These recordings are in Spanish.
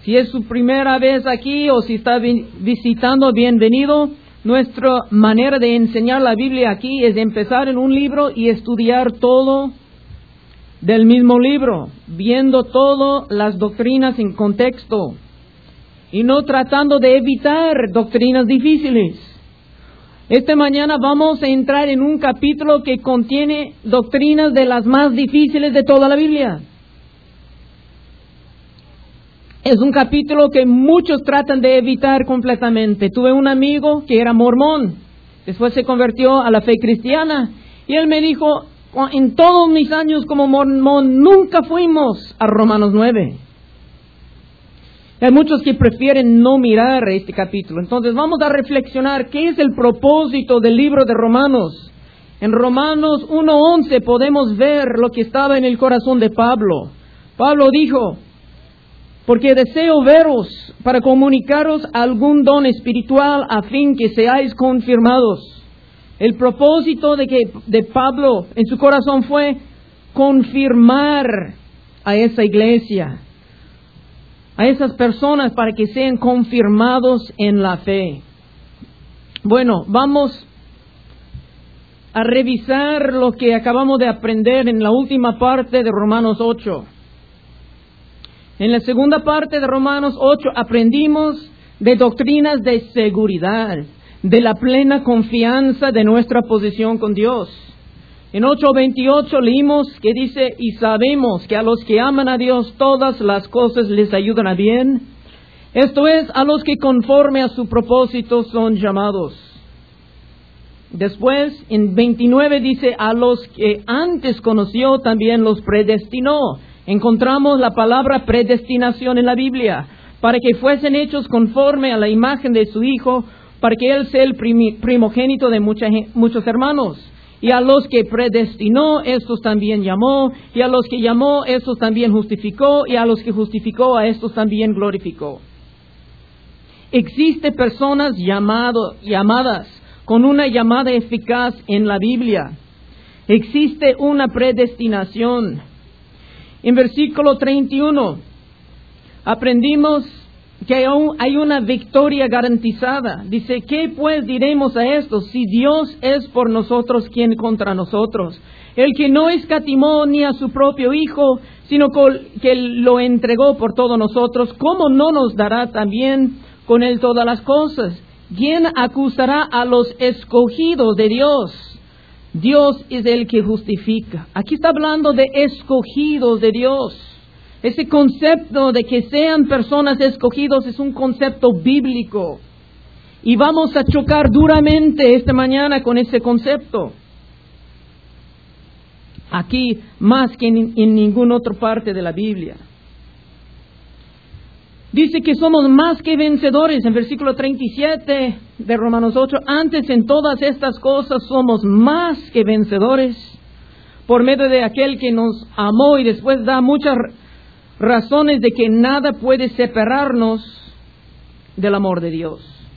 Si es su primera vez aquí o si está visitando, bienvenido. Nuestra manera de enseñar la Biblia aquí es empezar en un libro y estudiar todo del mismo libro, viendo todas las doctrinas en contexto y no tratando de evitar doctrinas difíciles. Esta mañana vamos a entrar en un capítulo que contiene doctrinas de las más difíciles de toda la Biblia. Es un capítulo que muchos tratan de evitar completamente. Tuve un amigo que era mormón, después se convirtió a la fe cristiana, y él me dijo, en todos mis años como mormón nunca fuimos a Romanos 9. Hay muchos que prefieren no mirar este capítulo. Entonces vamos a reflexionar qué es el propósito del libro de Romanos. En Romanos 1:11 podemos ver lo que estaba en el corazón de Pablo. Pablo dijo, porque deseo veros para comunicaros algún don espiritual a fin que seáis confirmados. El propósito de Pablo en su corazón fue confirmar a esa iglesia, a esas personas para que sean confirmados en la fe. Bueno, vamos a revisar lo que acabamos de aprender en la última parte de Romanos 8. En la segunda parte de Romanos 8 aprendimos de doctrinas de seguridad, de la plena confianza de nuestra posición con Dios. En 8:28 leímos que dice, y sabemos que a los que aman a Dios todas las cosas les ayudan a bien. Esto es, a los que conforme a su propósito son llamados. Después, en 29 dice, a los que antes conoció también los predestinó. Encontramos la palabra predestinación en la Biblia, para que fuesen hechos conforme a la imagen de su Hijo, para que Él sea el primogénito de muchos hermanos. Y a los que predestinó, estos también llamó, y a los que llamó, estos también justificó, y a los que justificó, a estos también glorificó. Existen personas llamadas con una llamada eficaz en la Biblia. Existe una predestinación. En versículo 31 aprendimos que hay una victoria garantizada. Dice, ¿qué pues diremos a esto? Si Dios es por nosotros, ¿quién contra nosotros? El que no escatimó ni a su propio Hijo, sino que lo entregó por todos nosotros, ¿cómo no nos dará también con Él todas las cosas? ¿Quién acusará a los escogidos de Dios? Dios es el que justifica. Aquí está hablando de escogidos de Dios. Ese concepto de que sean personas escogidos es un concepto bíblico. Y vamos a chocar duramente esta mañana con ese concepto. Aquí más que en ninguna otra parte de la Biblia. Dice que somos más que vencedores en versículo 37 de Romanos 8. Antes en todas estas cosas somos más que vencedores por medio de aquel que nos amó, y después da muchas razones de que nada puede separarnos del amor de Dios.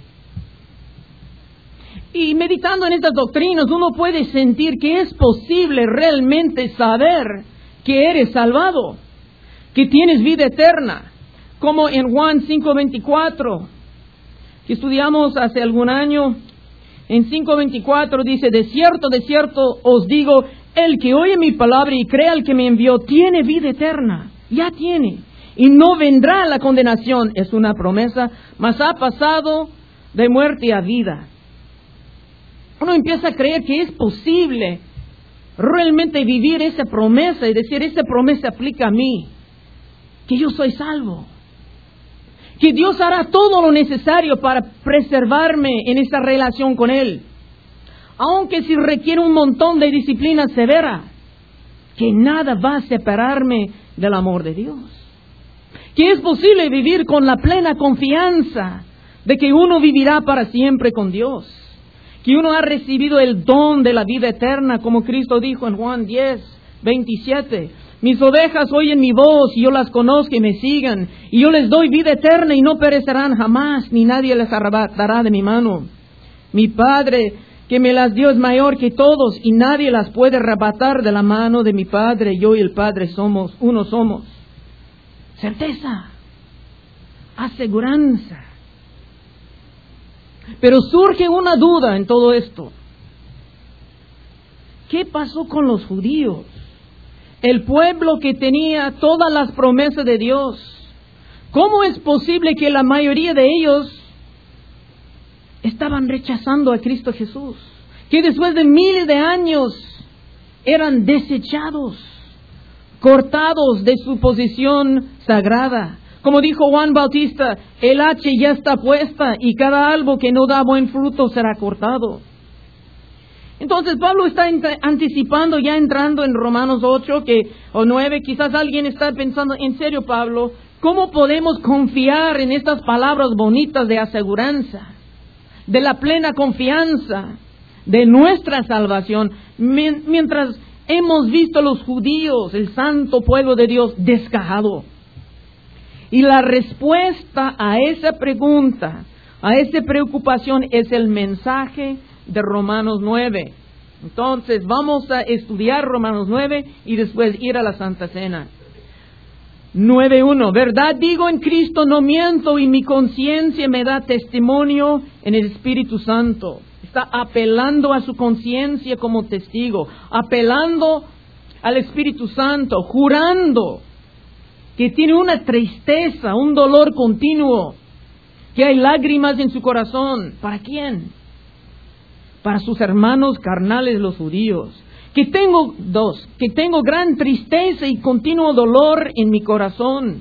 Y meditando en estas doctrinas uno puede sentir que es posible realmente saber que eres salvado, que tienes vida eterna. Como en Juan 5:24, que estudiamos hace algún año, en 5:24 dice, de cierto os digo, el que oye mi palabra y crea al que me envió, tiene vida eterna, ya tiene, y no vendrá a la condenación, es una promesa, mas ha pasado de muerte a vida. Uno empieza a creer que es posible realmente vivir esa promesa y decir, esa promesa aplica a mí, que yo soy salvo. Que Dios hará todo lo necesario para preservarme en esa relación con Él. Aunque si requiere un montón de disciplina severa, que nada va a separarme del amor de Dios. Que es posible vivir con la plena confianza de que uno vivirá para siempre con Dios. Que uno ha recibido el don de la vida eterna, como Cristo dijo en Juan 10:27. Mis ovejas oyen mi voz y yo las conozco y me sigan. Y yo les doy vida eterna y no perecerán jamás, ni nadie les arrebatará de mi mano. Mi Padre que me las dio es mayor que todos y nadie las puede arrebatar de la mano de mi Padre. Yo y el Padre uno somos. Certeza. aseguranza. Pero surge una duda en todo esto. ¿Qué pasó con los judíos? El pueblo que tenía todas las promesas de Dios. ¿Cómo es posible que la mayoría de ellos estaban rechazando a Cristo Jesús? Que después de miles de años eran desechados, cortados de su posición sagrada. Como dijo Juan Bautista, el hacha ya está puesta y cada árbol que no da buen fruto será cortado. Entonces Pablo está anticipando, ya entrando en Romanos 8 o 9, quizás alguien está pensando, en serio Pablo, ¿cómo podemos confiar en estas palabras bonitas de aseguranza, de la plena confianza de nuestra salvación, mientras hemos visto a los judíos, el santo pueblo de Dios, descajado? Y la respuesta a esa pregunta, a esa preocupación, es el mensaje de Romanos 9. Entonces vamos a estudiar Romanos 9 y después ir a la Santa Cena. 9:1. Verdad digo en Cristo, no miento, y mi conciencia me da testimonio en el Espíritu Santo. Está apelando a su conciencia como testigo, apelando al Espíritu Santo, jurando que tiene una tristeza, un dolor continuo, que hay lágrimas en su corazón. ¿Para quién? Para sus hermanos carnales, los judíos. Que tengo gran tristeza y continuo dolor en mi corazón.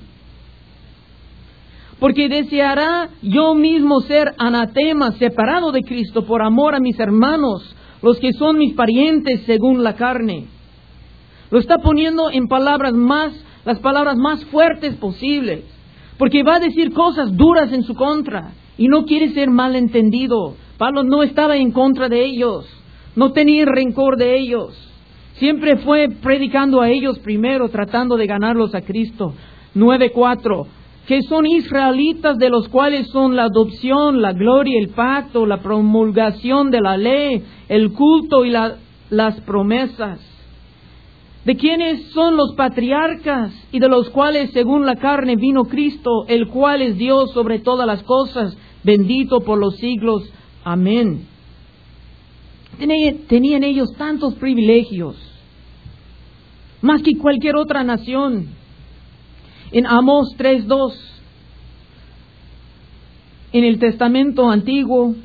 Porque deseará yo mismo ser anatema, separado de Cristo, por amor a mis hermanos, los que son mis parientes según la carne. Lo está poniendo en las palabras más fuertes posibles, porque va a decir cosas duras en su contra, y no quiere ser malentendido. Pablo no estaba en contra de ellos, no tenía rencor de ellos, siempre fue predicando a ellos primero, tratando de ganarlos a Cristo. 9:4, que son israelitas, de los cuales son la adopción, la gloria, el pacto, la promulgación de la ley, el culto y las promesas. De quienes son los patriarcas, y de los cuales según la carne vino Cristo, el cual es Dios sobre todas las cosas, bendito por los siglos. Amén. Tenían ellos tantos privilegios, más que cualquier otra nación. En Amós 3:2, en el Testamento Antiguo,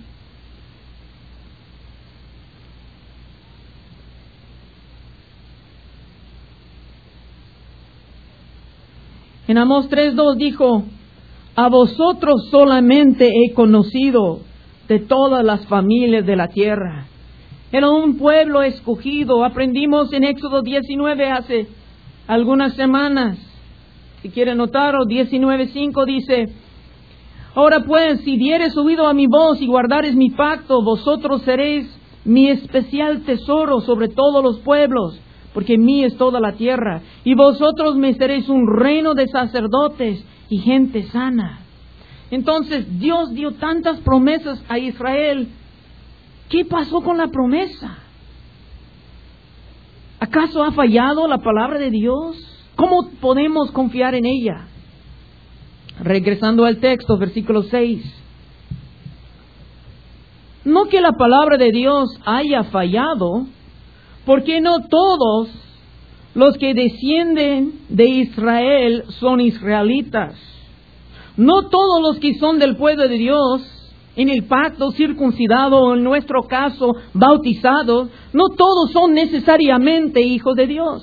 en Amós 3:2 dijo: a vosotros solamente he conocido de todas las familias de la tierra. Era un pueblo escogido. Aprendimos en Éxodo 19 hace algunas semanas. Si quieren notarlo, 19:5 dice: ahora pues, si dieres oído a mi voz y guardares mi pacto, vosotros seréis mi especial tesoro sobre todos los pueblos, porque mía es toda la tierra, y vosotros me seréis un reino de sacerdotes y gente sana. Entonces Dios dio tantas promesas a Israel. ¿Qué pasó con la promesa? ¿Acaso ha fallado la palabra de Dios? ¿Cómo podemos confiar en ella? Regresando al texto, versículo 6. No que la palabra de Dios haya fallado, porque no todos los que descienden de Israel son israelitas. No todos los que son del pueblo de Dios, en el pacto circuncidado, o en nuestro caso bautizados, no todos son necesariamente hijos de Dios.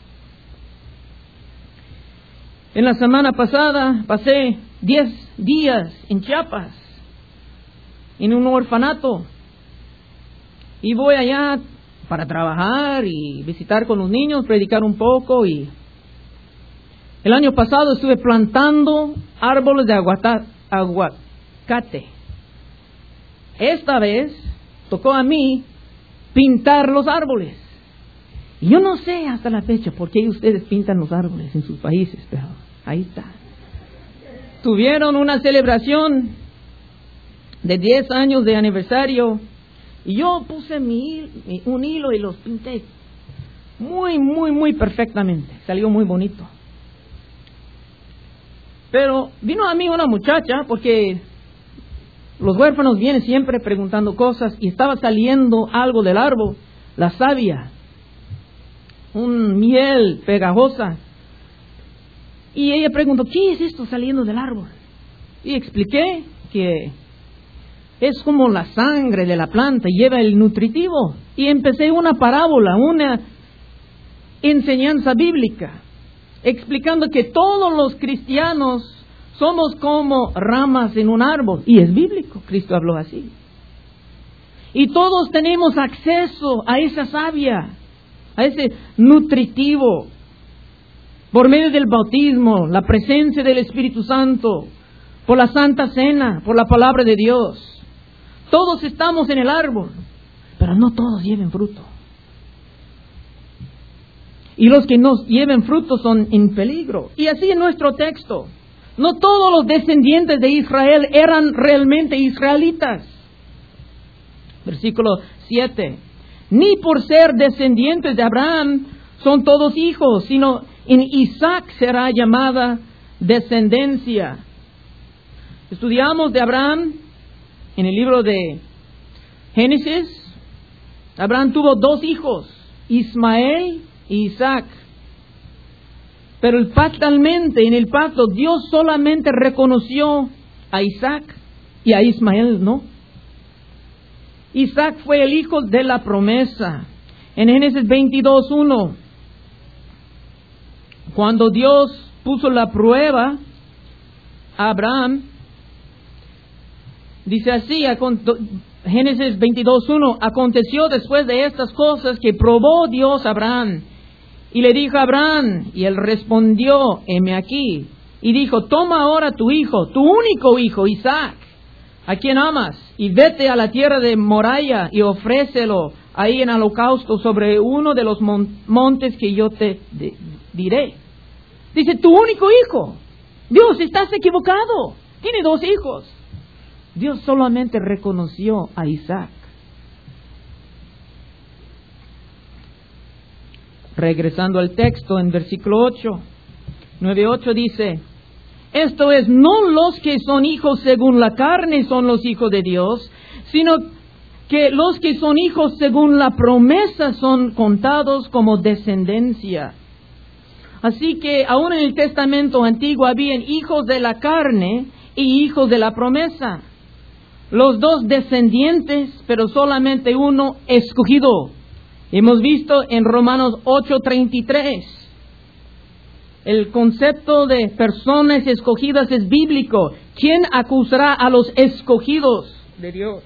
En la semana pasada pasé 10 días en Chiapas, en un orfanato, y voy allá para trabajar y visitar con los niños, predicar un poco. Y el año pasado estuve plantando árboles de aguacate. Esta vez tocó a mí pintar los árboles. Y yo no sé hasta la fecha por qué ustedes pintan los árboles en sus países, pero ahí está. Tuvieron una celebración de 10 años de aniversario, y yo puse un hilo y los pinté muy perfectamente. Salió muy bonito. Pero vino a mí una muchacha, porque los huérfanos vienen siempre preguntando cosas, y estaba saliendo algo del árbol, la savia, un miel pegajosa. Y ella preguntó, ¿qué es esto saliendo del árbol? Y expliqué que es como la sangre de la planta, lleva el nutritivo. Y empecé una parábola, una enseñanza bíblica, explicando que todos los cristianos somos como ramas en un árbol. Y es bíblico, Cristo habló así. Y todos tenemos acceso a esa savia, a ese nutritivo, por medio del bautismo, la presencia del Espíritu Santo, por la Santa Cena, por la palabra de Dios. Todos estamos en el árbol, pero no todos lleven fruto. Y los que no lleven fruto son en peligro. Y así en nuestro texto, no todos los descendientes de Israel eran realmente israelitas. Versículo 7. Ni por ser descendientes de Abraham son todos hijos, sino en Isaac será llamada descendencia. Estudiamos de Abraham en el libro de Génesis. Abraham tuvo 2 hijos, Ismael y Isaac. Pero en el pacto, Dios solamente reconoció a Isaac y a Ismael no. Isaac fue el hijo de la promesa. En Génesis 22:1, cuando Dios puso la prueba a Abraham, dice así, Génesis 22:1, aconteció después de estas cosas que probó Dios a Abraham, y le dijo a Abraham, y él respondió, heme aquí, y dijo, toma ahora tu hijo, tu único hijo, Isaac, a quien amas, y vete a la tierra de Moriah, y ofrécelo ahí en holocausto sobre uno de los montes que yo te diré. Dice, tu único hijo. Dios, estás equivocado, tiene 2 hijos. Dios solamente reconoció a Isaac. Regresando al texto, en versículo 8, 9:8 dice, esto es, no los que son hijos según la carne son los hijos de Dios, sino que los que son hijos según la promesa son contados como descendencia. Así que aún en el Testamento Antiguo habían hijos de la carne y hijos de la promesa. Los 2 descendientes, pero solamente uno escogido. Hemos visto en Romanos 8:33. El concepto de personas escogidas es bíblico. ¿Quién acusará a los escogidos de Dios?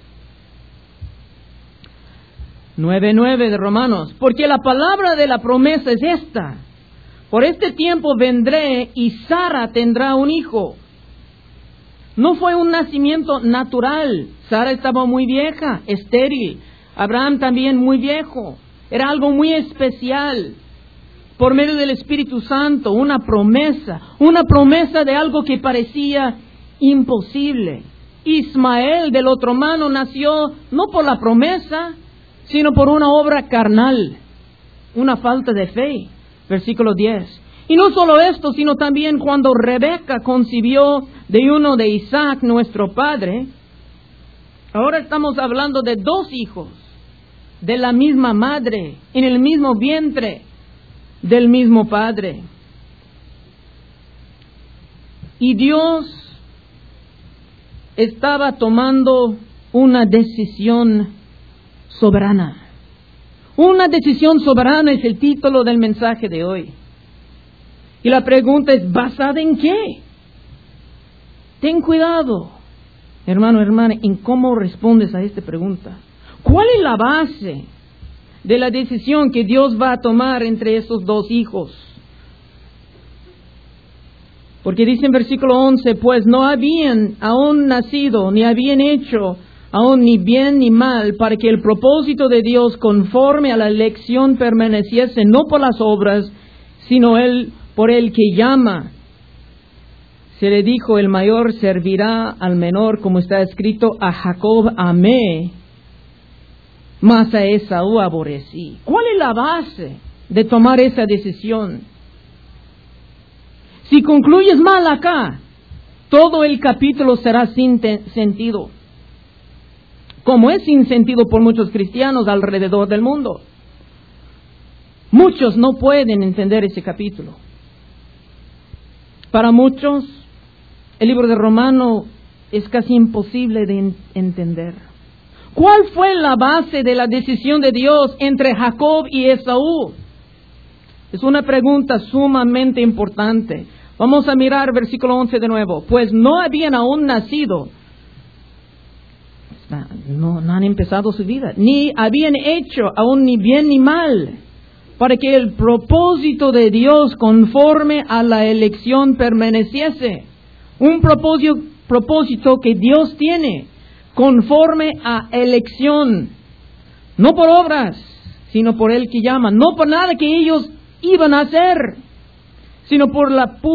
9:9 de Romanos. Porque la palabra de la promesa es esta: por este tiempo vendré y Sara tendrá un hijo. No fue un nacimiento natural. Sara estaba muy vieja, estéril. Abraham también muy viejo. Era algo muy especial. Por medio del Espíritu Santo, una promesa de algo que parecía imposible. Ismael del otro mano nació no por la promesa, sino por una obra carnal, una falta de fe. Versículo 10. Y no solo esto, sino también cuando Rebeca concibió de uno de Isaac, nuestro padre. Ahora estamos hablando de 2 hijos, de la misma madre, en el mismo vientre, del mismo padre. Y Dios estaba tomando una decisión soberana. Una decisión soberana es el título del mensaje de hoy. Y la pregunta es, ¿basada en qué? Ten cuidado, hermano, hermana, en cómo respondes a esta pregunta. ¿Cuál es la base de la decisión que Dios va a tomar entre esos 2 hijos? Porque dice en versículo 11, pues no habían aún nacido, ni habían hecho aún ni bien ni mal, para que el propósito de Dios conforme a la elección permaneciese no por las obras, sino por el que llama. Se le dijo, el mayor servirá al menor, como está escrito, a Jacob amé, mas a Esaú aborrecí. ¿Cuál es la base de tomar esa decisión? Si concluyes mal acá, todo el capítulo será sin sentido, como es sin sentido por muchos cristianos alrededor del mundo. Muchos no pueden entender ese capítulo. Para muchos, el libro de Romanos es casi imposible de entender. ¿Cuál fue la base de la decisión de Dios entre Jacob y Esaú? Es una pregunta sumamente importante. Vamos a mirar versículo 11 de nuevo. Pues no habían aún nacido, no han empezado su vida, ni habían hecho aún ni bien ni mal, para que el propósito de Dios conforme a la elección permaneciese. Un propósito que Dios tiene conforme a elección, no por obras, sino por el que llama, no por nada que ellos iban a hacer, sino por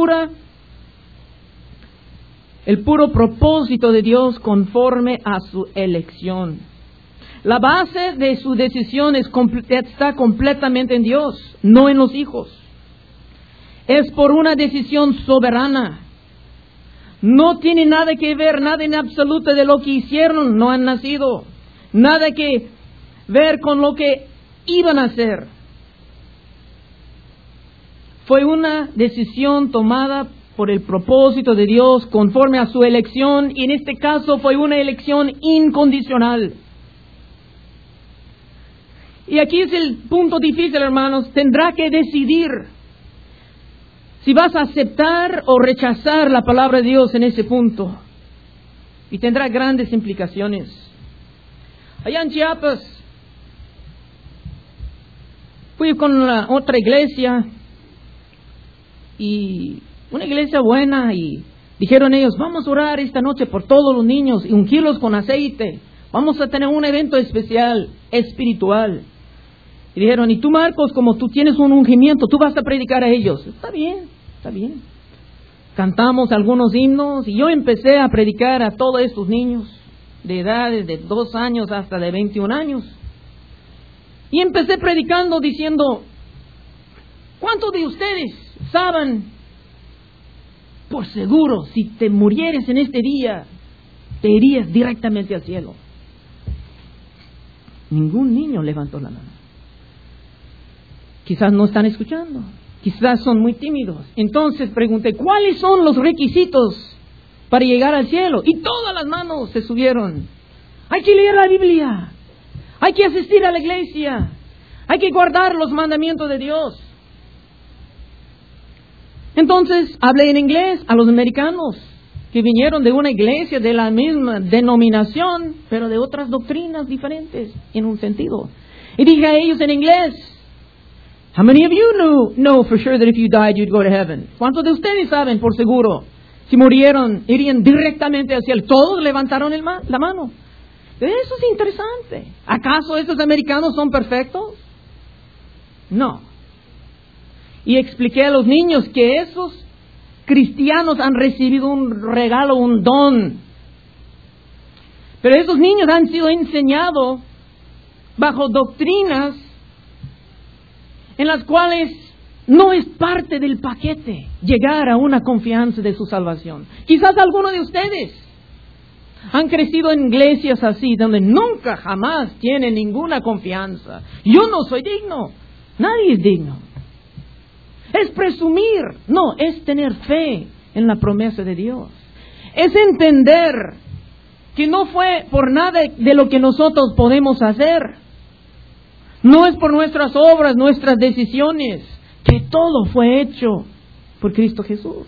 el puro propósito de Dios conforme a su elección. La base de su decisión está completamente en Dios, no en los hijos. Es por una decisión soberana. No tiene nada que ver, nada en absoluto de lo que hicieron, no han nacido. Nada que ver con lo que iban a hacer. Fue una decisión tomada por el propósito de Dios conforme a su elección, y en este caso fue una elección incondicional. Y aquí es el punto difícil, hermanos. Tendrá que decidir si vas a aceptar o rechazar la palabra de Dios en ese punto. Y tendrá grandes implicaciones. Allá en Chiapas, fui con otra iglesia, y una iglesia buena, y dijeron ellos, vamos a orar esta noche por todos los niños y ungirlos con aceite. Vamos a tener un evento especial, espiritual. Y dijeron, y tú, Marcos, como tú tienes un ungimiento, tú vas a predicar a ellos. Está bien, está bien. Cantamos algunos himnos y yo empecé a predicar a todos estos niños de edades de 2 años hasta de 21 años. Y empecé predicando diciendo, ¿cuántos de ustedes saben, por seguro, si te murieres en este día, te irías directamente al cielo? Ningún niño levantó la mano. Quizás no están escuchando, quizás son muy tímidos. Entonces pregunté, ¿cuáles son los requisitos para llegar al cielo? Y todas las manos se subieron. Hay que leer la Biblia, hay que asistir a la iglesia, hay que guardar los mandamientos de Dios. Entonces hablé en inglés a los americanos que vinieron de una iglesia de la misma denominación, pero de otras doctrinas diferentes en un sentido. Y dije a ellos en inglés, how many of you know for sure that if you died you'd go to heaven? ¿Cuántos de ustedes saben por seguro si murieron irían directamente al cielo? Todos levantaron la mano. Eso es interesante. ¿Acaso estos americanos son perfectos? No. Y expliqué a los niños que esos cristianos han recibido un regalo, un don. Pero esos niños han sido enseñados bajo doctrinas en las cuales no es parte del paquete llegar a una confianza de su salvación. Quizás algunos de ustedes han crecido en iglesias así, donde nunca jamás tienen ninguna confianza. Yo no soy digno, nadie es digno. Es presumir, no, es tener fe en la promesa de Dios. Es entender que no fue por nada de lo que nosotros podemos hacer. No es por nuestras obras, nuestras decisiones, que todo fue hecho por Cristo Jesús.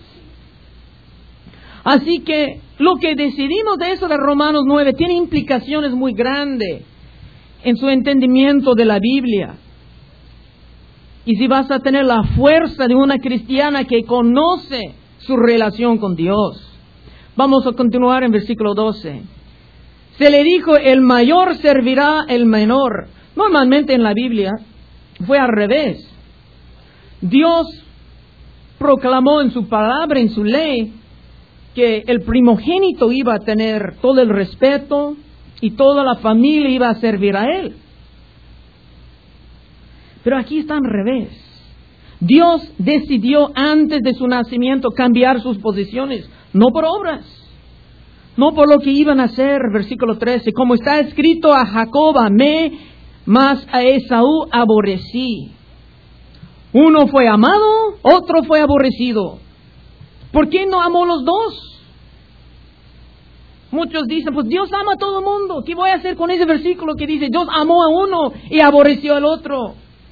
Así que lo que decidimos de eso de Romanos 9 tiene implicaciones muy grandes en su entendimiento de la Biblia. Y si vas a tener la fuerza de una cristiana que conoce su relación con Dios. Vamos a continuar en versículo 12. Se le dijo, el mayor servirá el menor. Normalmente en la Biblia fue al revés. Dios proclamó en su palabra, en su ley, que el primogénito iba a tener todo el respeto y toda la familia iba a servir a él. Pero aquí está al revés. Dios decidió antes de su nacimiento cambiar sus posiciones. no por obras, no por lo que iban a hacer. Versículo 13, como está escrito, a Jacob amé, mas a Esaú aborrecí. Uno fue amado, otro fue aborrecido. ¿Por qué no amó los dos? Muchos dicen, pues Dios ama a todo el mundo. ¿Qué voy a hacer con ese versículo que dice, Dios amó a uno y aborreció al otro?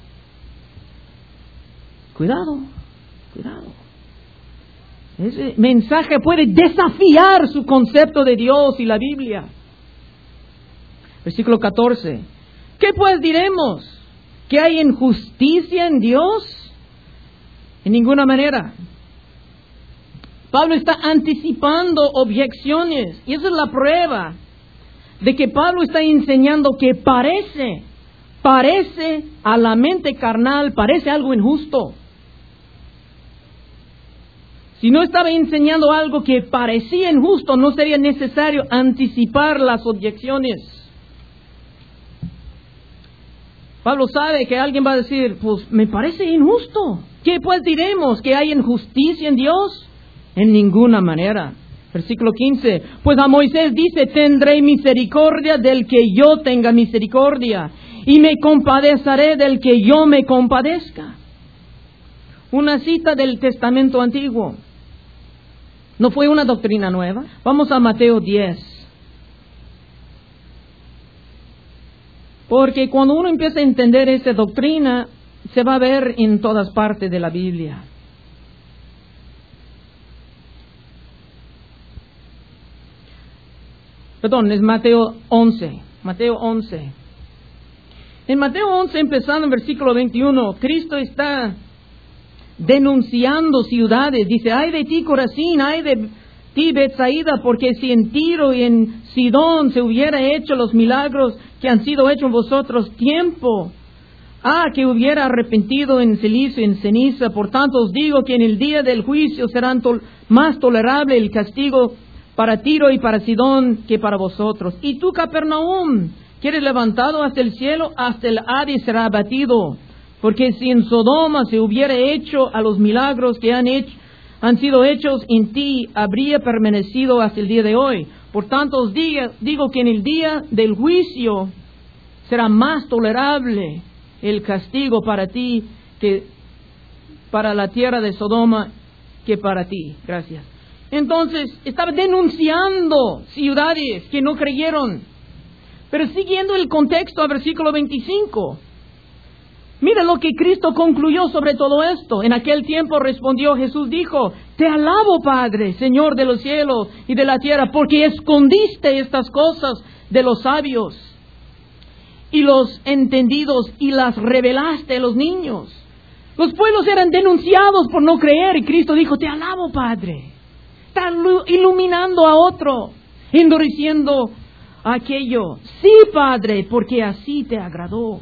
Cuidado, cuidado. Ese mensaje puede desafiar su concepto de Dios y la Biblia. Versículo 14. ¿Qué pues diremos? ¿Que hay injusticia en Dios? En ninguna manera. Pablo está anticipando objeciones. Y esa es la prueba de que Pablo está enseñando que parece a la mente carnal, parece algo injusto. Si no estaba enseñando algo que parecía injusto, no sería necesario anticipar las objeciones. Pablo sabe que alguien va a decir, pues me parece injusto. ¿Qué pues diremos? ¿Que hay injusticia en Dios? En ninguna manera. Versículo 15. Pues a Moisés dice, tendré misericordia del que yo tenga misericordia, y me compadeceré del que yo me compadezca. Una cita del Testamento Antiguo. No fue una doctrina nueva. Vamos a Mateo 10. Porque cuando uno empieza a entender esta doctrina, se va a ver en todas partes de la Biblia. Perdón, es Mateo 11. Mateo 11. En Mateo 11, empezando en versículo 21, Cristo está denunciando ciudades. Dice, ay de ti Corazín, ay de ti Betsaida, porque si en Tiro y en Sidón se hubiera hecho los milagros que han sido hechos en vosotros, tiempo que hubiera arrepentido en silicio y en ceniza. Por tanto os digo que en el día del juicio será más tolerable el castigo para Tiro y para Sidón que para vosotros. Y tú, Capernaum, que eres levantado hasta el cielo, hasta el Hades será abatido. Porque si en Sodoma se hubiera hecho a los milagros que han sido hechos en ti, habría permanecido hasta el día de hoy. Por tanto os digo que en el día del juicio será más tolerable el castigo para ti que para la tierra de Sodoma que para ti. Gracias. Entonces, estaba denunciando ciudades que no creyeron. Pero siguiendo el contexto al versículo 25. Mira lo que Cristo concluyó sobre todo esto. En aquel tiempo respondió Jesús, dijo, te alabo, Padre, Señor de los cielos y de la tierra, porque escondiste estas cosas de los sabios y los entendidos y las revelaste a los niños. Los pueblos eran denunciados por no creer y Cristo dijo, te alabo, Padre. Está iluminando a otro, endureciendo aquello. Sí, Padre, porque así te agradó.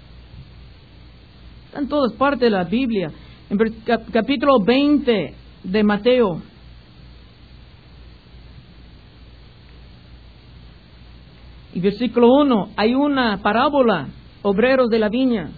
Está en todas partes de la Biblia. En capítulo 20 de Mateo. Y versículo 1, hay una parábola, obreros de la viña.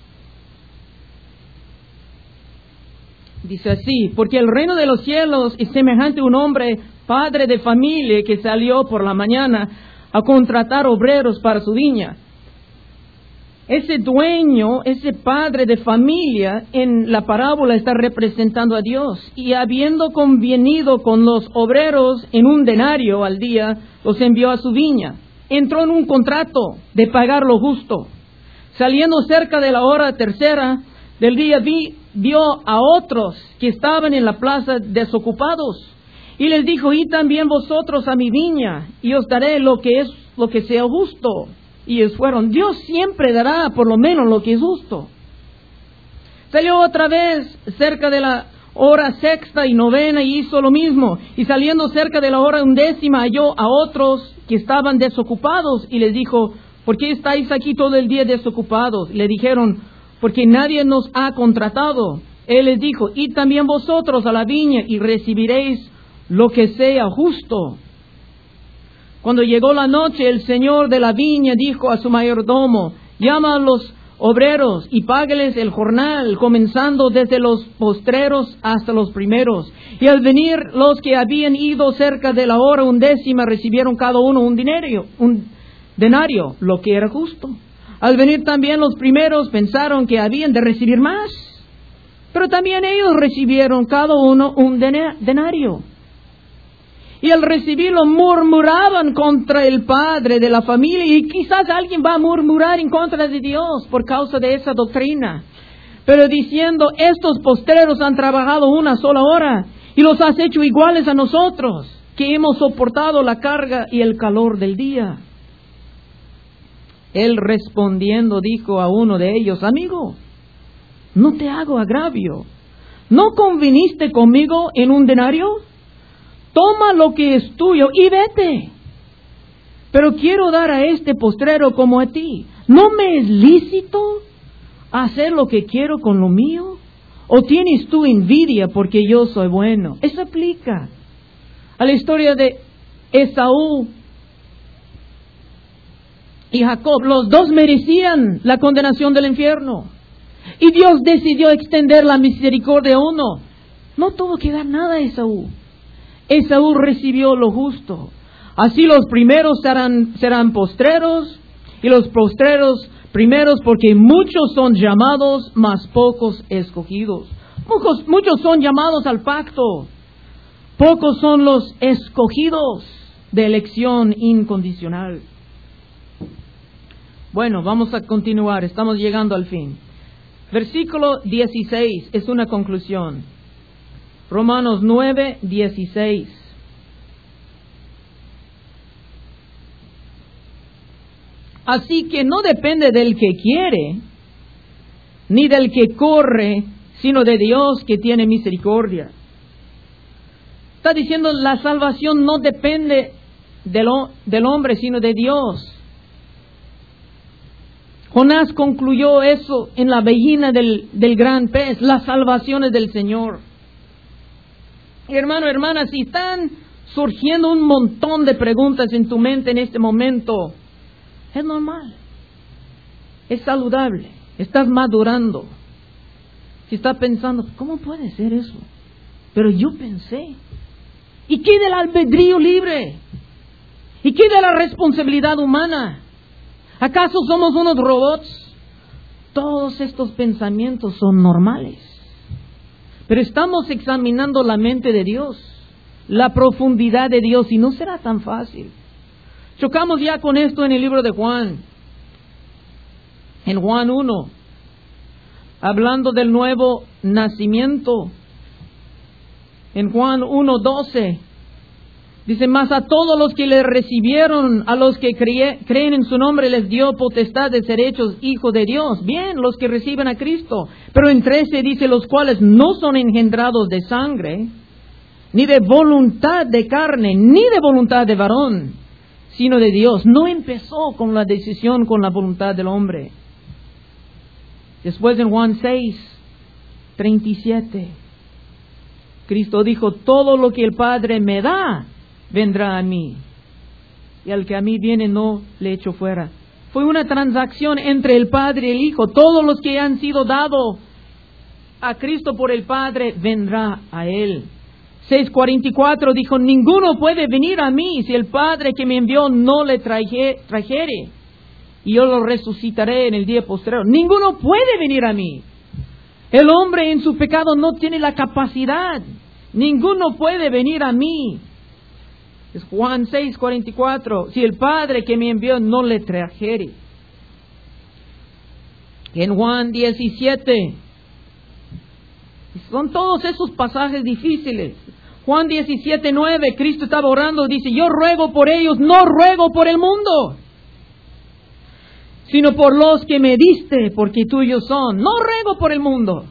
Dice así, porque el reino de los cielos es semejante a un hombre, padre de familia, que salió por la mañana a contratar obreros para su viña. Ese dueño, ese padre de familia, en la parábola está representando a Dios. Y habiendo convenido con los obreros en un denario al día, los envió a su viña. Entró en un contrato de pagar lo justo. Saliendo cerca de la hora tercera del día, vio a otros que estaban en la plaza desocupados. Y les dijo, id también vosotros a mi viña, y os daré lo que sea justo. Y ellos fueron. Dios siempre dará por lo menos lo que es justo. Salió otra vez cerca de la hora sexta y novena y hizo lo mismo. Y saliendo cerca de la hora 11 halló a otros que estaban desocupados y les dijo, ¿por qué estáis aquí todo el día desocupados? Le dijeron, porque nadie nos ha contratado. Él les dijo, id también vosotros a la viña y recibiréis lo que sea justo. Cuando llegó la noche, el señor de la viña dijo a su mayordomo, llama a los obreros y págueles el jornal, comenzando desde los postreros hasta los primeros. Y al venir los que habían ido cerca de la hora 10 recibieron cada uno un denario, lo que era justo. Al venir también los primeros pensaron que habían de recibir más, pero también ellos recibieron cada uno un denario. Y al recibirlo murmuraban contra el padre de la familia, y quizás alguien va a murmurar en contra de Dios por causa de esa doctrina. Pero diciendo, estos postreros han trabajado una sola hora y los has hecho iguales a nosotros, que hemos soportado la carga y el calor del día. Él respondiendo dijo a uno de ellos, amigo, no te hago agravio. ¿No conviniste conmigo en un denario? Toma lo que es tuyo y vete. Pero quiero dar a este postrero como a ti. ¿No me es lícito hacer lo que quiero con lo mío? ¿O tienes tú envidia porque yo soy bueno? Eso aplica a la historia de Esaú y Jacob. Los dos merecían la condenación del infierno. Y Dios decidió extender la misericordia a uno. No tuvo que dar nada a Esaú. Esaú recibió lo justo. Así los primeros serán postreros y los postreros primeros, porque muchos son llamados, mas pocos escogidos. Muchos son llamados al pacto. Pocos son los escogidos de elección incondicional. Bueno, vamos a continuar. Estamos llegando al fin. Versículo 16 es una conclusión. Romanos 9:16. Así que no depende del que quiere, ni del que corre, sino de Dios que tiene misericordia. Está diciendo, la salvación no depende del hombre, sino de Dios. Jonás concluyó eso en la ballena del gran pez. La salvación es del Señor. Hermano, hermana, si están surgiendo un montón de preguntas en tu mente en este momento, es normal, es saludable, estás madurando. Si estás pensando, ¿cómo puede ser eso? Pero yo pensé. ¿Y qué del albedrío libre? ¿Y qué de la responsabilidad humana? ¿Acaso somos unos robots? Todos estos pensamientos son normales. Pero estamos examinando la mente de Dios, la profundidad de Dios, y no será tan fácil. Chocamos ya con esto en el libro de Juan. En Juan 1, hablando del nuevo nacimiento. En Juan 1:12, dice, mas a todos los que le recibieron, a los que creen en su nombre, les dio potestad de ser hechos hijos de Dios. Bien, los que reciben a Cristo. Pero en 13 dice, los cuales no son engendrados de sangre, ni de voluntad de carne, ni de voluntad de varón, sino de Dios. No empezó con la decisión, con la voluntad del hombre. Después en Juan 6:37, Cristo dijo, todo lo que el Padre me da, vendrá a mí, y al que a mí viene no le echo fuera. Fue una transacción entre el Padre y el Hijo. Todos los que han sido dados a Cristo por el Padre, vendrá a Él. 6:44 dijo, ninguno puede venir a mí si el Padre que me envió no le trajere, y yo lo resucitaré en el día posterior. Ninguno puede venir a mí. El hombre en su pecado no tiene la capacidad. Ninguno puede venir a mí. Es Juan 6:44. Si el Padre que me envió no le trajere. En Juan 17. Son todos esos pasajes difíciles. Juan 17:9. Cristo estaba orando. Dice, yo ruego por ellos, no ruego por el mundo, sino por los que me diste, porque tuyos son. No ruego por el mundo.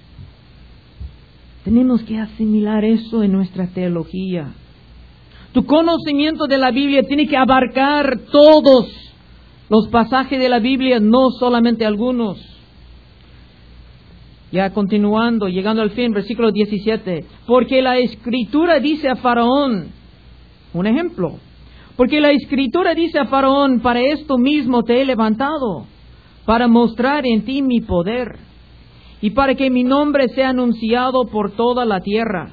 Tenemos que asimilar eso en nuestra teología. Tu conocimiento de la Biblia tiene que abarcar todos los pasajes de la Biblia, no solamente algunos. Ya continuando, llegando al fin, versículo 17. Porque la Escritura dice a Faraón, un ejemplo, porque la Escritura dice a Faraón, para esto mismo te he levantado, para mostrar en ti mi poder y para que mi nombre sea anunciado por toda la tierra.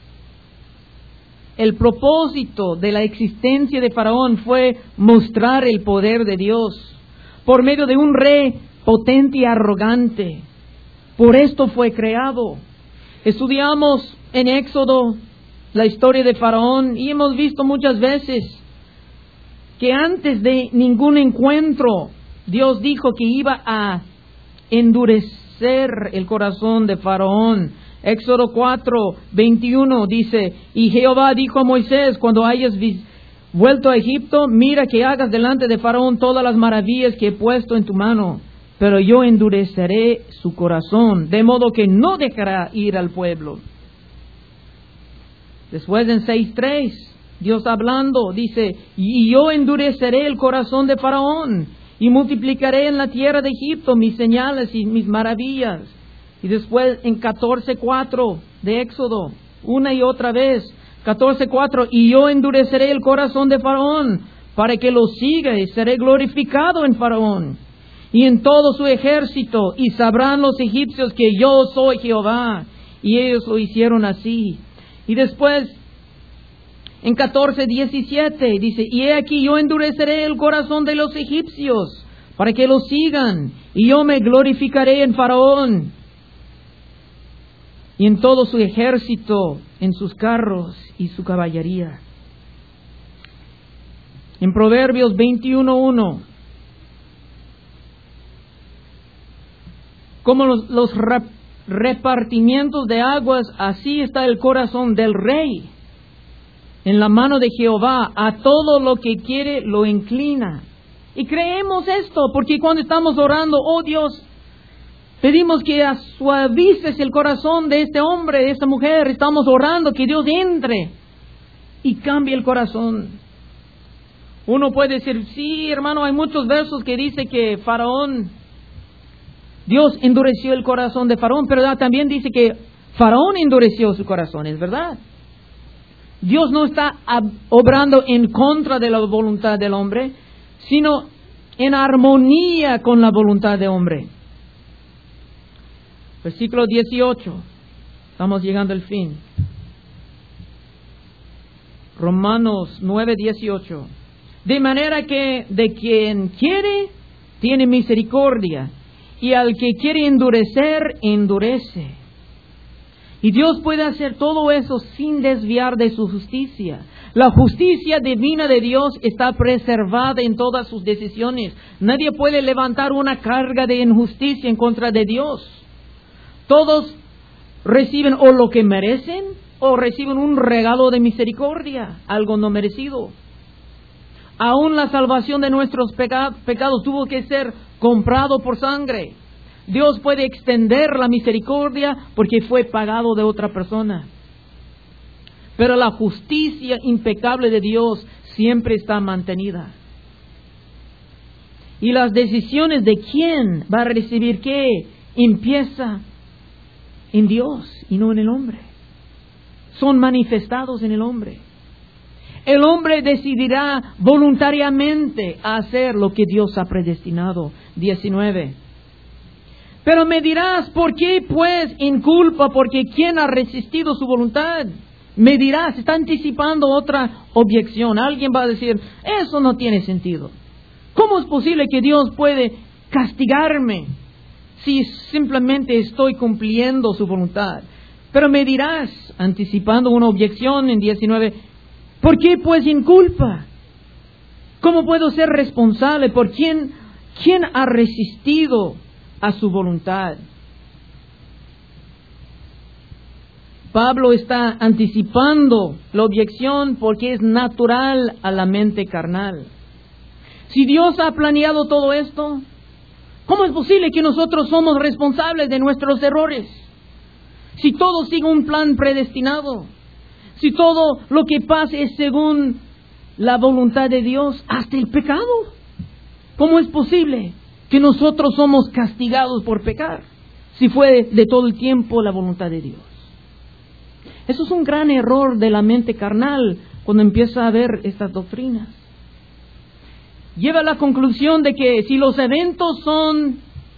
El propósito de la existencia de Faraón fue mostrar el poder de Dios por medio de un rey potente y arrogante. Por esto fue creado. Estudiamos en Éxodo la historia de Faraón y hemos visto muchas veces que antes de ningún encuentro, Dios dijo que iba a endurecer el corazón de Faraón. Éxodo 4:21 dice: y Jehová dijo a Moisés, cuando hayas vuelto a Egipto, mira que hagas delante de Faraón todas las maravillas que he puesto en tu mano, pero yo endureceré su corazón, de modo que no dejará ir al pueblo. Después en 6:3, Dios hablando, dice: y yo endureceré el corazón de Faraón, y multiplicaré en la tierra de Egipto mis señales y mis maravillas. Y después en 14:4 de Éxodo, una y otra vez, 14:4, y yo endureceré el corazón de Faraón, para que lo siga, y seré glorificado en Faraón y en todo su ejército, y sabrán los egipcios que yo soy Jehová. Y ellos lo hicieron así. Y después, en 14:17, dice: y he aquí yo endureceré el corazón de los egipcios, para que lo sigan, y yo me glorificaré en Faraón y en todo su ejército, en sus carros y su caballería. En Proverbios 21:1, como los repartimientos de aguas, así está el corazón del rey en la mano de Jehová, a todo lo que quiere lo inclina. Y creemos esto, porque cuando estamos orando, oh Dios, pedimos que suavices el corazón de este hombre, de esta mujer. Estamos orando que Dios entre y cambie el corazón. Uno puede decir: sí, hermano, hay muchos versos que dice que Faraón, Dios endureció el corazón de Faraón, pero también dice que Faraón endureció su corazón, ¿es verdad? Dios no está obrando en contra de la voluntad del hombre, sino en armonía con la voluntad del hombre. Versículo 18. Estamos llegando al fin. Romanos 9:18. De manera que de quien quiere, tiene misericordia, y al que quiere endurecer, endurece. Y Dios puede hacer todo eso sin desviar de su justicia. La justicia divina de Dios está preservada en todas sus decisiones. Nadie puede levantar una carga de injusticia en contra de Dios. Todos reciben o lo que merecen, o reciben un regalo de misericordia, algo no merecido. Aún la salvación de nuestros pecados tuvo que ser comprado por sangre. Dios puede extender la misericordia porque fue pagado de otra persona. Pero la justicia impecable de Dios siempre está mantenida. Y las decisiones de quién va a recibir qué empieza en Dios y no en el hombre. Son manifestados en el hombre. El hombre decidirá voluntariamente hacer lo que Dios ha predestinado. 19. Pero me dirás: ¿por qué pues inculpa? Porque ¿quién ha resistido su voluntad? Me dirás, está anticipando otra objeción. Alguien va a decir: eso no tiene sentido. ¿Cómo es posible que Dios puede castigarme si simplemente estoy cumpliendo su voluntad? Pero me dirás, anticipando una objeción en 19, ¿por qué pues inculpa? ¿Cómo puedo ser responsable por quién ha resistido a su voluntad? Pablo está anticipando la objeción porque es natural a la mente carnal. Si Dios ha planeado todo esto, ¿cómo es posible que nosotros somos responsables de nuestros errores? Si todo sigue un plan predestinado, si todo lo que pasa es según la voluntad de Dios, hasta el pecado, ¿cómo es posible que nosotros somos castigados por pecar si fue de todo el tiempo la voluntad de Dios? Eso es un gran error de la mente carnal cuando empieza a ver estas doctrinas. lleva a la conclusión de que si los eventos son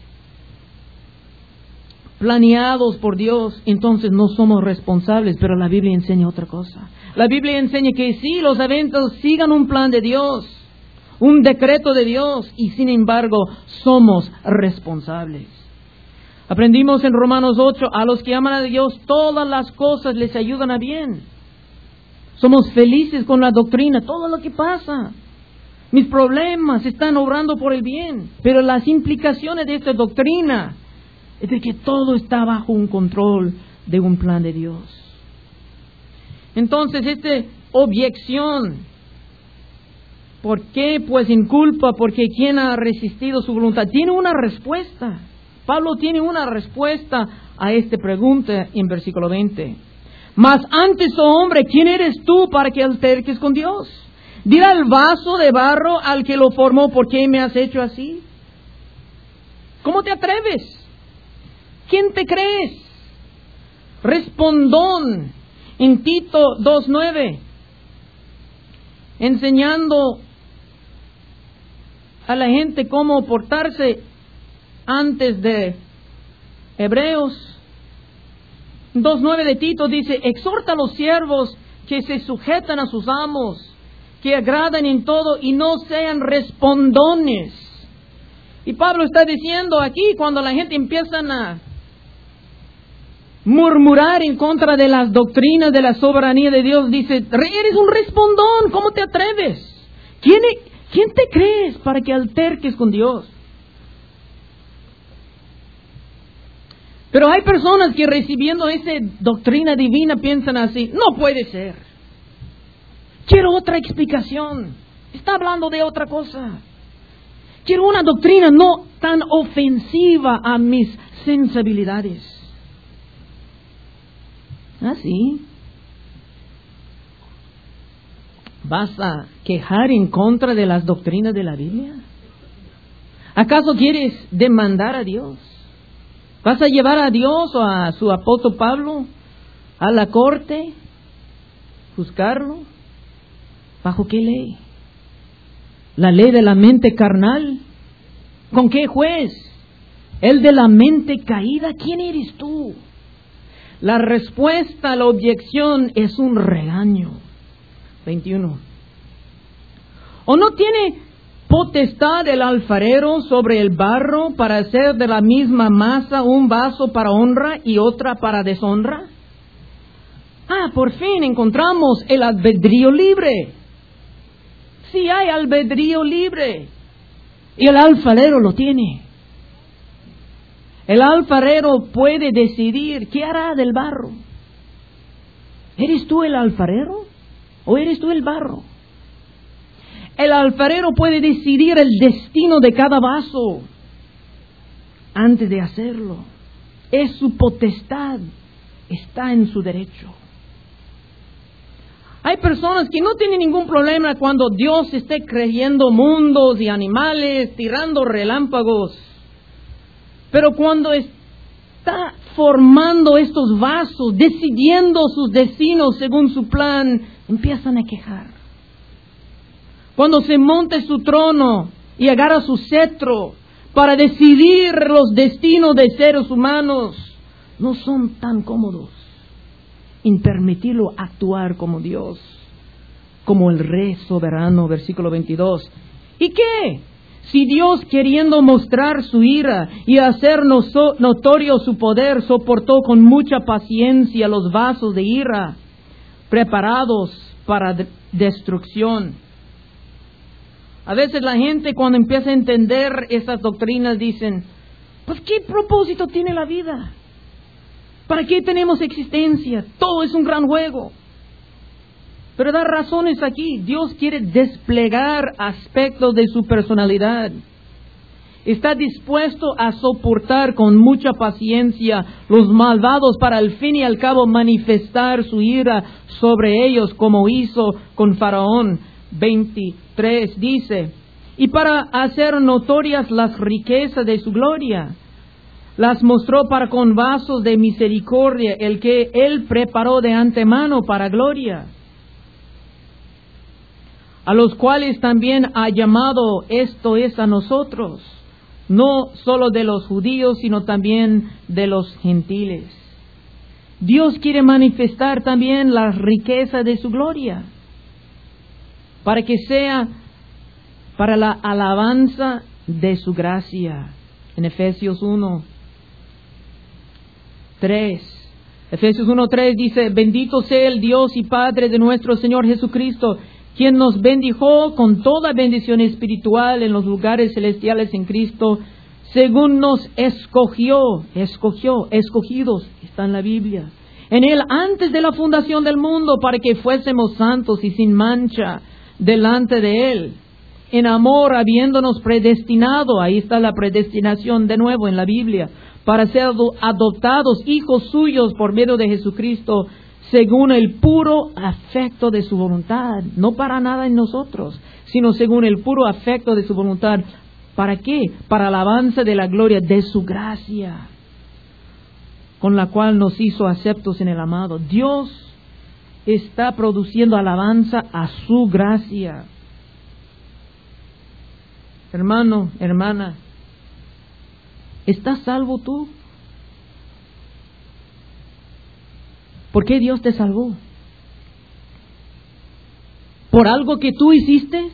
planeados por Dios, entonces no somos responsables, pero la Biblia enseña otra cosa. La Biblia enseña que sí, los eventos sigan un plan de Dios, un decreto de Dios, y sin embargo somos responsables. Aprendimos en Romanos 8, a los que aman a Dios, todas las cosas les ayudan a bien. Somos felices con la doctrina, todo lo que pasa. Mis problemas están obrando por el bien, pero las implicaciones de esta doctrina es de que todo está bajo un control de un plan de Dios. Entonces, esta objeción, ¿por qué? Pues inculpa, porque ¿quién ha resistido su voluntad? Tiene una respuesta. Pablo tiene una respuesta a esta pregunta en versículo 20. Mas antes, oh hombre, ¿quién eres tú para que alterques con Dios? Dirá el vaso de barro al que lo formó, ¿por qué me has hecho así? ¿Cómo te atreves? ¿Quién te crees? Respondón en Tito 2:9, enseñando a la gente cómo portarse antes de Hebreos 2:9 de Tito dice: exhorta a los siervos que se sujetan a sus amos, que agraden en todo y no sean respondones. Y Pablo está diciendo aquí, cuando la gente empieza a murmurar en contra de las doctrinas de la soberanía de Dios, dice: eres un respondón, ¿cómo te atreves? ¿Quién te crees para que alterques con Dios? Pero hay personas que recibiendo esa doctrina divina piensan así: no puede ser. Quiero otra explicación. Está hablando de otra cosa. Quiero una doctrina no tan ofensiva a mis sensibilidades. ¿Así? ¿Vas a quejar en contra de las doctrinas de la Biblia? ¿Acaso quieres demandar a Dios? ¿Vas a llevar a Dios o a su apóstol Pablo a la corte? ¿Juzgarlo? ¿Bajo qué ley? ¿La ley de la mente carnal? ¿Con qué juez? ¿El de la mente caída? ¿Quién eres tú? La respuesta a la objeción es un regaño. 21. ¿O no tiene potestad el alfarero sobre el barro para hacer de la misma masa un vaso para honra y otra para deshonra? Por fin encontramos el albedrío libre. Sí hay albedrío libre. Y el alfarero lo tiene. El alfarero puede decidir qué hará del barro. ¿Eres tú el alfarero o eres tú el barro? El alfarero puede decidir el destino de cada vaso antes de hacerlo. Es su potestad, está en su derecho. Hay personas que no tienen ningún problema cuando Dios esté creando mundos y animales, tirando relámpagos. Pero cuando está formando estos vasos, decidiendo sus destinos según su plan, empiezan a quejar. Cuando se monte su trono y agarra su cetro para decidir los destinos de seres humanos, no son tan cómodos en permitirlo actuar como Dios, como el Rey soberano, versículo 22. ¿Y qué? Si Dios, queriendo mostrar su ira y hacer notorio su poder, soportó con mucha paciencia los vasos de ira preparados para destrucción. A veces la gente, cuando empieza a entender estas doctrinas, dicen: pues ¿qué propósito tiene la vida? ¿Para qué tenemos existencia? Todo es un gran juego. Pero da razones aquí. Dios quiere desplegar aspectos de su personalidad. Está dispuesto a soportar con mucha paciencia los malvados para al fin y al cabo manifestar su ira sobre ellos, como hizo con Faraón. 23 dice: y para hacer notorias las riquezas de su gloria, las mostró para con vasos de misericordia, el que Él preparó de antemano para gloria. a los cuales también ha llamado, esto es a nosotros, no solo de los judíos, sino también de los gentiles. Dios quiere manifestar también la riqueza de su gloria, para que sea para la alabanza de su gracia. En Efesios 1:3. Efesios 1:3 dice: bendito sea el Dios y Padre de nuestro Señor Jesucristo, quien nos bendijo con toda bendición espiritual en los lugares celestiales en Cristo, según nos escogidos, está en la Biblia, en Él antes de la fundación del mundo, para que fuésemos santos y sin mancha delante de Él, en amor habiéndonos predestinado, ahí está la predestinación de nuevo en la Biblia, para ser adoptados hijos suyos por medio de Jesucristo, según el puro afecto de su voluntad, no para nada en nosotros, sino según el puro afecto de su voluntad. ¿Para qué? Para alabanza de la gloria de su gracia, con la cual nos hizo aceptos en el amado. Dios está produciendo alabanza a su gracia. Hermano, hermana, ¿estás salvo tú? ¿Por qué Dios te salvó? ¿Por algo que tú hiciste?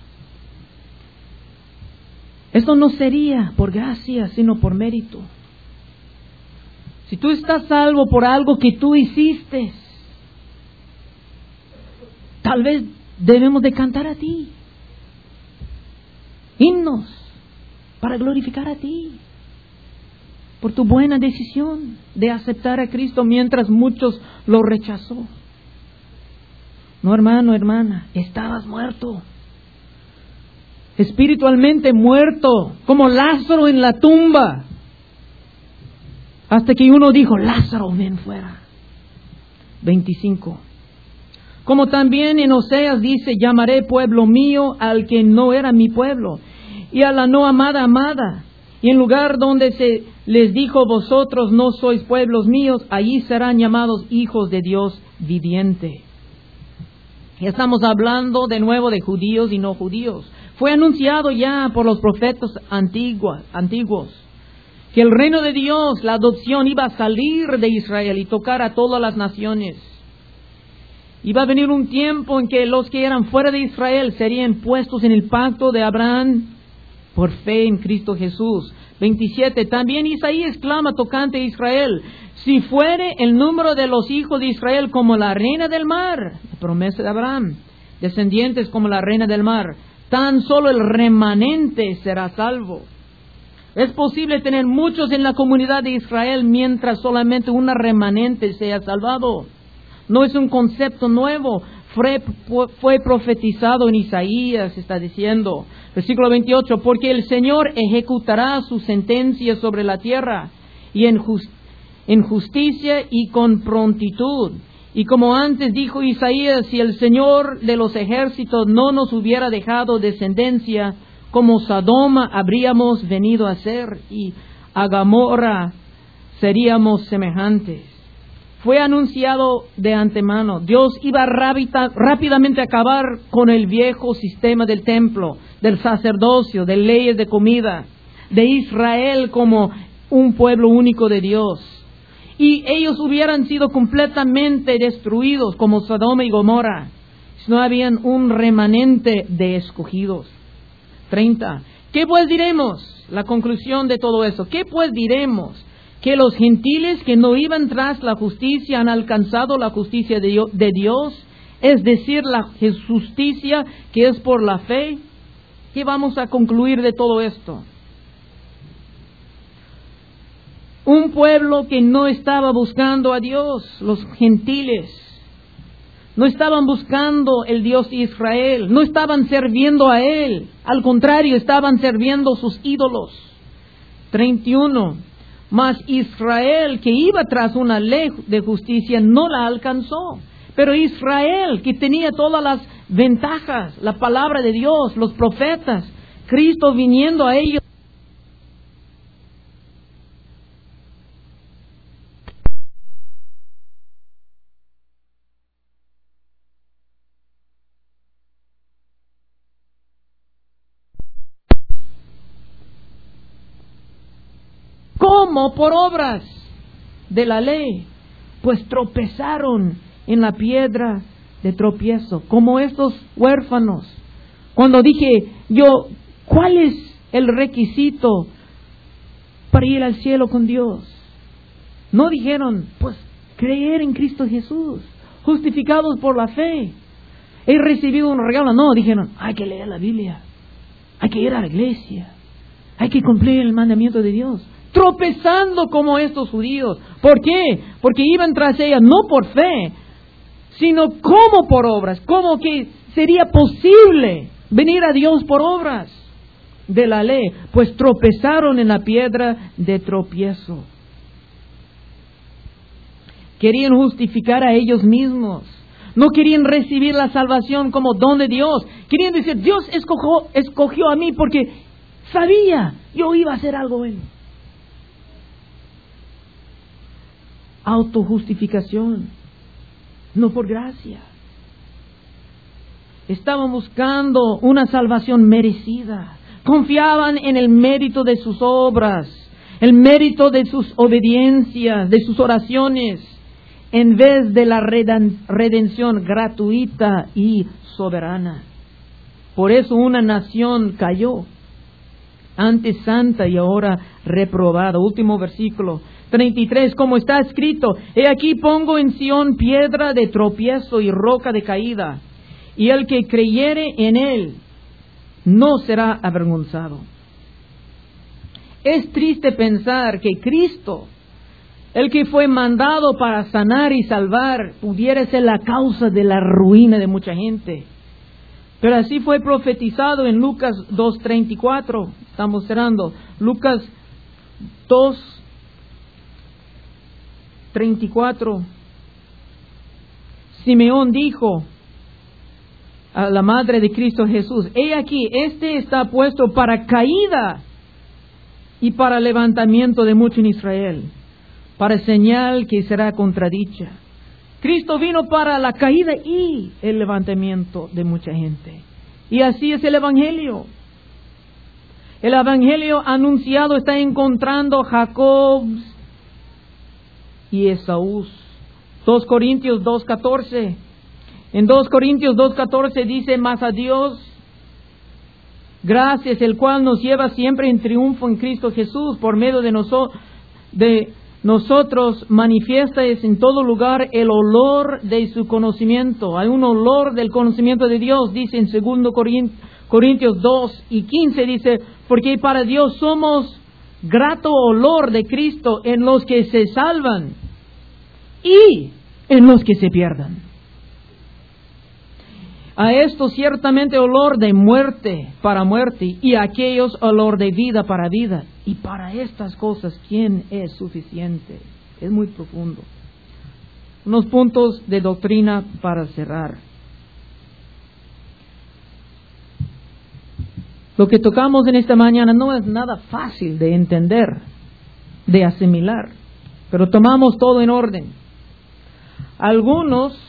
Esto no sería por gracia, sino por mérito. Si tú estás salvo por algo que tú hiciste, tal vez debemos de cantar a ti himnos para glorificar a ti por tu buena decisión de aceptar a Cristo mientras muchos lo rechazó. No, hermano, hermana, estabas muerto, espiritualmente muerto, como Lázaro en la tumba, hasta que uno dijo: Lázaro, ven fuera. 25. Como también en Oseas dice: llamaré pueblo mío al que no era mi pueblo, y a la no amada, amada. Y en lugar donde se les dijo: vosotros no sois pueblos míos, allí serán llamados hijos de Dios viviente. Y estamos hablando de nuevo de judíos y no judíos. Fue anunciado ya por los profetas antiguos que el reino de Dios, la adopción, iba a salir de Israel y tocar a todas las naciones. Iba a venir un tiempo en que los que eran fuera de Israel serían puestos en el pacto de Abraham por fe en Cristo Jesús. 27. También Isaías clama tocante a Israel: si fuere el número de los hijos de Israel como la arena del mar, la promesa de Abraham, descendientes como la arena del mar, tan solo el remanente será salvo. Es posible tener muchos en la comunidad de Israel mientras solamente un remanente sea salvado. No es un concepto nuevo, fue profetizado en Isaías, está diciendo. Versículo 28, porque el Señor ejecutará su sentencia sobre la tierra, y en justicia y con prontitud. Y como antes dijo Isaías: si el Señor de los ejércitos no nos hubiera dejado descendencia, como Sodoma habríamos venido a ser, y a Gomorra seríamos semejantes. Fue anunciado de antemano. Dios iba rápidamente a acabar con el viejo sistema del templo, del sacerdocio, de leyes de comida, de Israel como un pueblo único de Dios. Y ellos hubieran sido completamente destruidos como Sodoma y Gomorra si no habían un remanente de escogidos. 30. ¿Qué pues diremos? La conclusión de todo eso. ¿Qué pues diremos? Que los gentiles que no iban tras la justicia han alcanzado la justicia de Dios, es decir, la justicia que es por la fe. ¿Qué vamos a concluir de todo esto? Un pueblo que no estaba buscando a Dios, los gentiles, no estaban buscando el Dios de Israel, no estaban sirviendo a Él, al contrario, estaban sirviendo sus ídolos. 31. Mas Israel, que iba tras una ley de justicia, no la alcanzó. Pero Israel, que tenía todas las ventajas, la palabra de Dios, los profetas, Cristo viniendo a ellos, ¿Cómo? Por obras de la ley. Pues tropezaron en la piedra de tropiezo, como estos huérfanos. Cuando dije yo, ¿cuál es el requisito para ir al cielo con Dios? No dijeron, pues creer en Cristo Jesús, justificados por la fe. He recibido un regalo. No, dijeron, hay que leer la Biblia, hay que ir a la iglesia, hay que cumplir el mandamiento de Dios. Tropezando como estos judíos. ¿Por qué? Porque iban tras ella no por fe, sino como por obras. ¿Cómo que sería posible venir a Dios por obras de la ley? Pues tropezaron en la piedra de tropiezo. Querían justificar a ellos mismos. No querían recibir la salvación como don de Dios. Querían decir, Dios escogió a mí porque sabía yo iba a hacer algo bueno. Autojustificación, no por gracia. Estaban buscando una salvación merecida. Confiaban en el mérito de sus obras, el mérito de sus obediencias, de sus oraciones, en vez de la redención gratuita y soberana. Por eso una nación cayó, antes santa y ahora reprobada. Último versículo 33, como está escrito, he aquí pongo en Sión piedra de tropiezo y roca de caída, y el que creyere en él no será avergonzado. Es triste pensar que Cristo, el que fue mandado para sanar y salvar, pudiera ser la causa de la ruina de mucha gente. Pero así fue profetizado en Lucas 2:34. Estamos cerrando. Lucas 2:34. Simeón dijo a la madre de Cristo Jesús, he aquí, este está puesto para caída y para levantamiento de mucho en Israel, para señal que será contradicha. Cristo vino para la caída y el levantamiento de mucha gente. Y así es el Evangelio. El Evangelio anunciado está encontrando Jacob y Esaú. 2 Corintios 2:14. En 2 Corintios 2:14 dice, mas a Dios gracias, el cual nos lleva siempre en triunfo en Cristo Jesús, por medio de nosotros manifiesta en todo lugar el olor de su conocimiento. Hay un olor del conocimiento de Dios, dice en 2 Corintios 2:15, dice, porque para Dios somos grato olor de Cristo en los que se salvan y en los que se pierdan. A esto ciertamente olor de muerte para muerte, y a aquellos olor de vida para vida. Y para estas cosas, ¿quién es suficiente? Es muy profundo. Unos puntos de doctrina para cerrar. Lo que tocamos en esta mañana no es nada fácil de entender, de asimilar, pero tomamos todo en orden. Algunos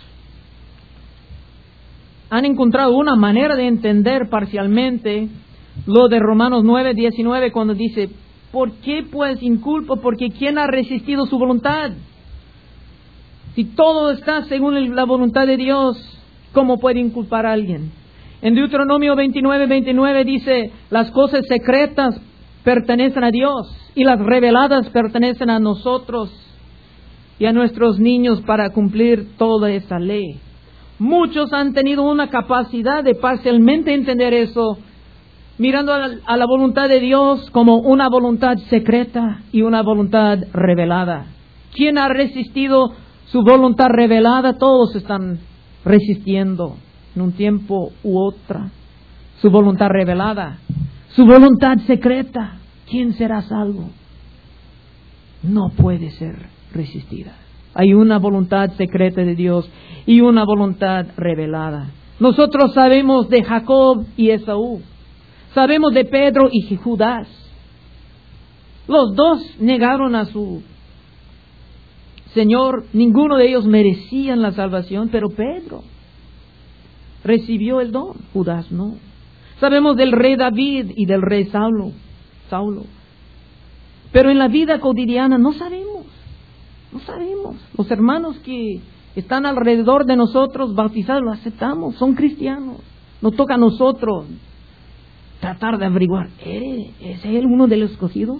han encontrado una manera de entender parcialmente lo de Romanos 9:19 cuando dice, ¿por qué pues inculpo? Porque ¿quién ha resistido su voluntad? Si todo está según la voluntad de Dios, ¿cómo puede inculpar a alguien? En Deuteronomio 29:29 dice, las cosas secretas pertenecen a Dios y las reveladas pertenecen a nosotros y a nuestros niños para cumplir toda esa ley. Muchos han tenido una capacidad de parcialmente entender eso, mirando a la voluntad de Dios como una voluntad secreta y una voluntad revelada. ¿Quién ha resistido su voluntad revelada? Todos están resistiendo en un tiempo u otra su voluntad revelada. Su voluntad secreta, ¿quién será salvo? No puede ser resistida. Hay una voluntad secreta de Dios y una voluntad revelada. Nosotros sabemos de Jacob y Esaú. Sabemos de Pedro y Judas. Los dos negaron a su Señor. Ninguno de ellos merecían la salvación, pero Pedro recibió el don. Judas no. Sabemos del rey David y del rey Saulo. Pero en la vida cotidiana no sabemos. Los hermanos que están alrededor de nosotros, bautizados, lo aceptamos, son cristianos. Nos toca a nosotros tratar de averiguar, ¿es él uno de los escogidos?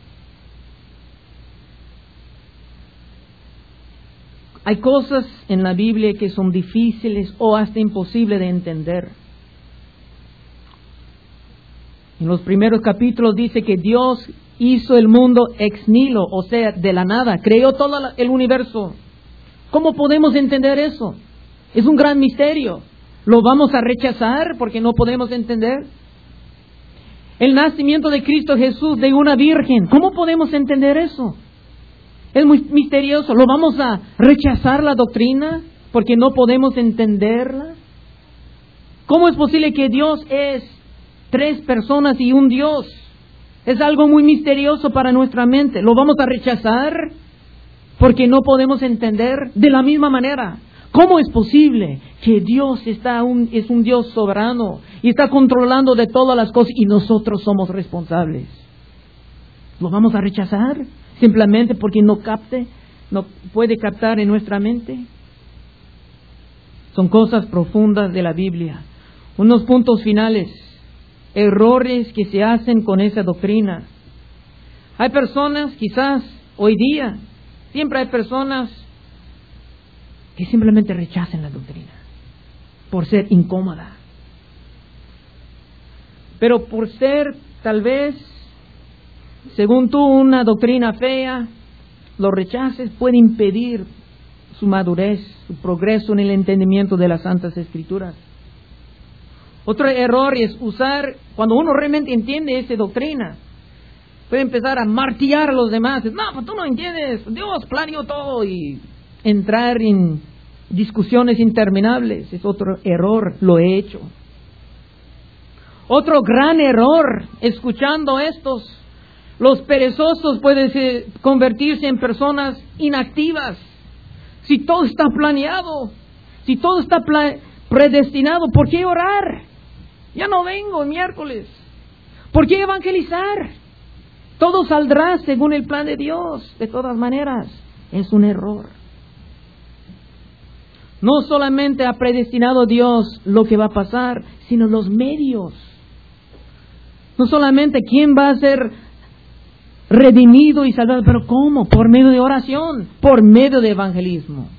Hay cosas en la Biblia que son difíciles o hasta imposibles de entender. En los primeros capítulos dice que Dios hizo el mundo ex nihilo, o sea, de la nada, creó todo el universo. ¿Cómo podemos entender eso? Es un gran misterio. ¿Lo vamos a rechazar porque no podemos entender? El nacimiento de Cristo Jesús de una virgen, ¿cómo podemos entender eso? Es muy misterioso. ¿Lo vamos a rechazar la doctrina porque no podemos entenderla? ¿Cómo es posible que Dios es 3 personas y un Dios? Es algo muy misterioso para nuestra mente. ¿Lo vamos a rechazar porque no podemos entender? De la misma manera, ¿cómo es posible que Dios es un Dios soberano y está controlando de todas las cosas y nosotros somos responsables? ¿Lo vamos a rechazar simplemente porque no puede captar en nuestra mente? Son cosas profundas de la Biblia. Unos puntos finales. Errores que se hacen con esa doctrina. Hay personas, quizás hoy día, siempre hay personas que simplemente rechazan la doctrina por ser incómoda. Pero por ser, tal vez, según tú, una doctrina fea, los rechaces puede impedir su madurez, su progreso en el entendimiento de las Santas Escrituras. Otro error es cuando uno realmente entiende esa doctrina, puede empezar a martillar a los demás. No, pues tú no entiendes, Dios planeó todo, y entrar en discusiones interminables. Es otro error, lo he hecho. Otro gran error, escuchando estos, los perezosos pueden convertirse en personas inactivas. Si todo está planeado, si todo está predestinado, ¿por qué orar? Ya no vengo el miércoles. ¿Por qué evangelizar? Todo saldrá según el plan de Dios. De todas maneras, es un error. No solamente ha predestinado Dios lo que va a pasar, sino los medios. No solamente quién va a ser redimido y salvado, pero ¿cómo? Por medio de oración, por medio de evangelismo.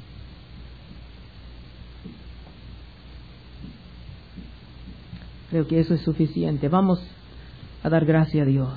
Creo que eso es suficiente. Vamos a dar gracias a Dios.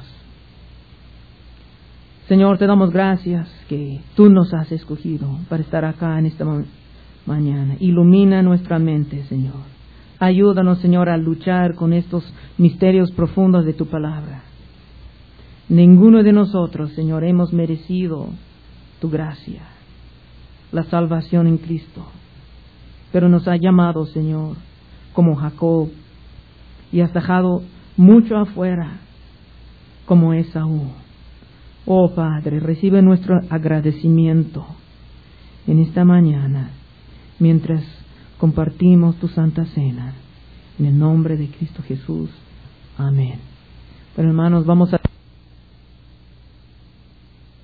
Señor, te damos gracias que tú nos has escogido para estar acá en esta mañana. Ilumina nuestra mente, Señor. Ayúdanos, Señor, a luchar con estos misterios profundos de tu palabra. Ninguno de nosotros, Señor, hemos merecido tu gracia, la salvación en Cristo. Pero nos ha llamado, Señor, como Jacob, y has dejado mucho afuera, como Esaú. Oh Padre, recibe nuestro agradecimiento en esta mañana, mientras compartimos tu Santa Cena. En el nombre de Cristo Jesús. Amén. Pero hermanos, vamos a